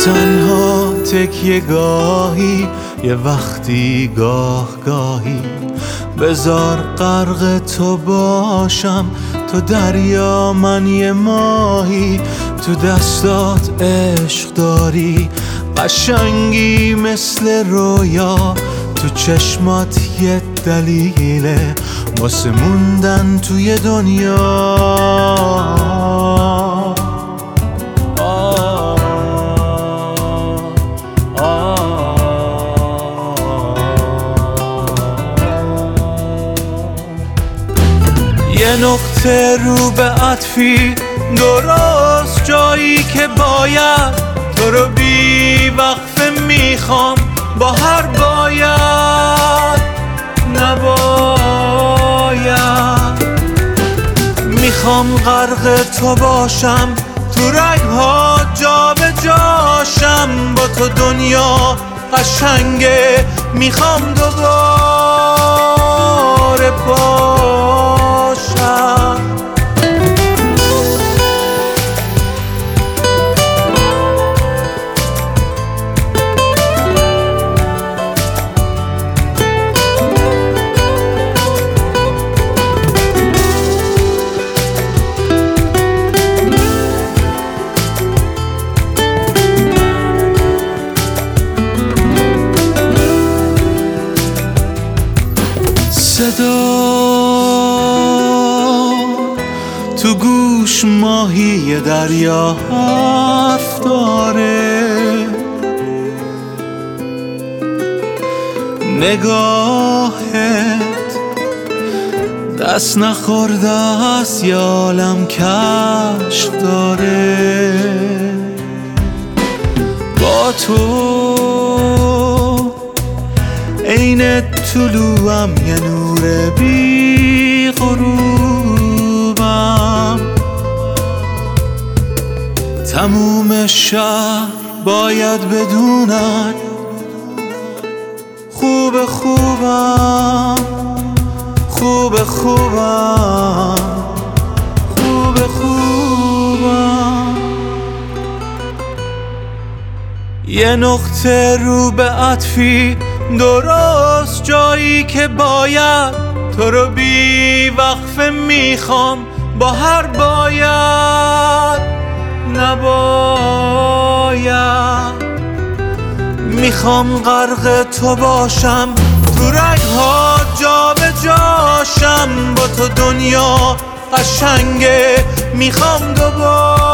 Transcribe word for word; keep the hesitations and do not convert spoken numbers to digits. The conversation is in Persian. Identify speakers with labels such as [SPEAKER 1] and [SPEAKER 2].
[SPEAKER 1] تنها تکیه گاهی یه وقتی گاه گاهی بذار غرق تو باشم، تو دریا من یه ماهی، تو دستات عشق داری قشنگی مثل رویا، تو چشمات یه دلیله واسه موندن توی دنیا. یه نقطه رو به عطفی درست جایی که باید، تو رو بی وقفه میخوام با هر باید نباید. میخوام غرق تو باشم، تو رگها جا به جاشم، با تو دنیا قشنگه میخوام دوباره باشم. صدا تو گوش ماهی دریا حرف داره، نگاهت دست نخورده است یه عالم کشف داره. با تو عین طلوعم یه نور بی غروبم، تموم شهر باید بدونن خوب خوبم، خوب خوبم، خوب خوبم. یه نقطه رو به عطفی درست جایی که باید، تو رو بی وقفه میخوام با هر باید نباید. میخوام غرق تو باشم، تو رگها جا به جاشم، با تو دنیا قشنگه میخوام دوباره